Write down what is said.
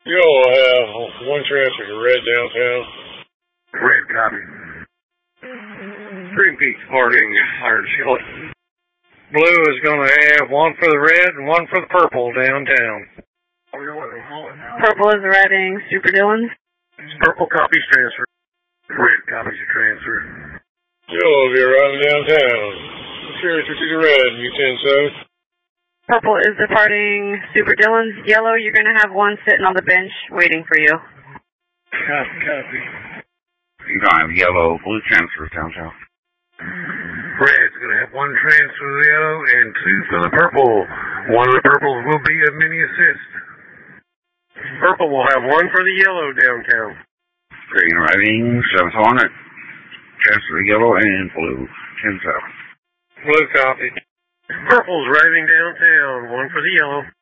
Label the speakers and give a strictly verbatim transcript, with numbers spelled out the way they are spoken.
Speaker 1: You'll have one transfer to red downtown.
Speaker 2: Red copy.
Speaker 3: Green Peaks parting Iron Skillet.
Speaker 4: Blue is going to have one for the red and one for the purple downtown.
Speaker 5: Purple is riding Super Dillons.
Speaker 2: Purple copies transfer. Red copies your transfer.
Speaker 1: You'll be riding downtown. Transfer to the red, you ten south.
Speaker 5: Purple is departing Super Dillons. Yellow, you're going to have one sitting on the bench waiting for you.
Speaker 2: Copy, copy.
Speaker 3: You're going to have yellow, blue transfers downtown.
Speaker 2: Red's going to have one transfer to the yellow and two for the purple. One of the purples will be a mini assist.
Speaker 4: Purple will have one for the yellow downtown.
Speaker 3: Green riding seventh Hornet. Transfer to yellow and blue. ten south.
Speaker 4: Blue copy.
Speaker 2: Purple's riding downtown. One for the yellow.